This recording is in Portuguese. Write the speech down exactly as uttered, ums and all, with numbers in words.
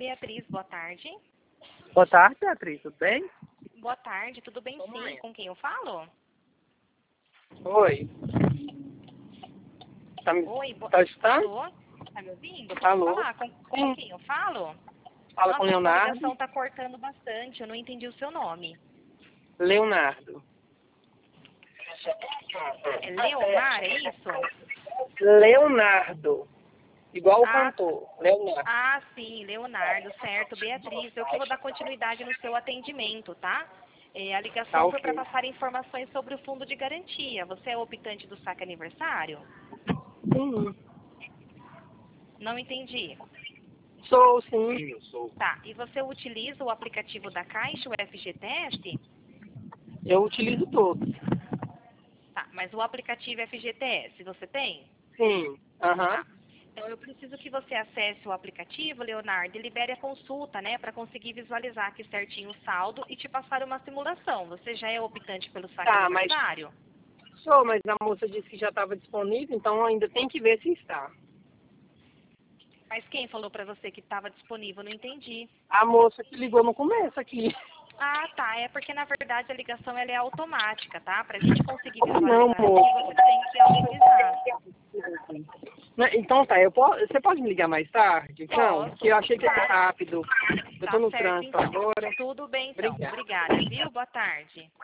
Beatriz, boa tarde. Boa tarde, Beatriz, tudo bem? Boa tarde, tudo bem Ô, sim? mãe. Com quem eu falo? Oi. Tá me Oi, boa... tá escutando? Tô. Tá me ouvindo? Pode Alô? falar. Com, com Sim. quem eu falo? Fala Nossa, com sua Leonardo. ligação tá cortando bastante, eu não entendi o seu nome. Leonardo. É Leomar, é isso? Leonardo. Igual o Ah, cantor. Leonardo. ah, sim, Leonardo, certo. Beatriz, eu que vou dar continuidade no seu atendimento, tá? É, a ligação Tá foi para ok. passar informações sobre o fundo de garantia. Você é optante do saque aniversário? Sim. Não entendi. Sou, sim. Eu sou. Tá, e você utiliza o aplicativo da Caixa, o F G Teste? Eu utilizo todos. Tá, mas o aplicativo F G T S, você tem? Sim. Aham. Tá. Então eu preciso que você acesse o aplicativo, Leonardo, e libere a consulta, né, para conseguir visualizar aqui certinho o saldo e te passar uma simulação. Você já é optante pelo saque Tá, mas aniversário? sou, mas a moça disse que já estava disponível, então ainda tem que ver se está. Mas quem falou para você que estava disponível? Não entendi. A moça que ligou no começo aqui. Ah, tá. É porque, na verdade, a ligação ela é automática, tá? Para a gente conseguir Como não, visualizar aqui, moça? você tem que autorizar. Né, Então tá, eu posso, você pode me ligar mais tarde, então? Posso, Que eu achei que era claro. rápido. Eu tô Tá no certo, trânsito então. agora. Tudo bem, então. Obrigado. Obrigada, viu? Boa tarde.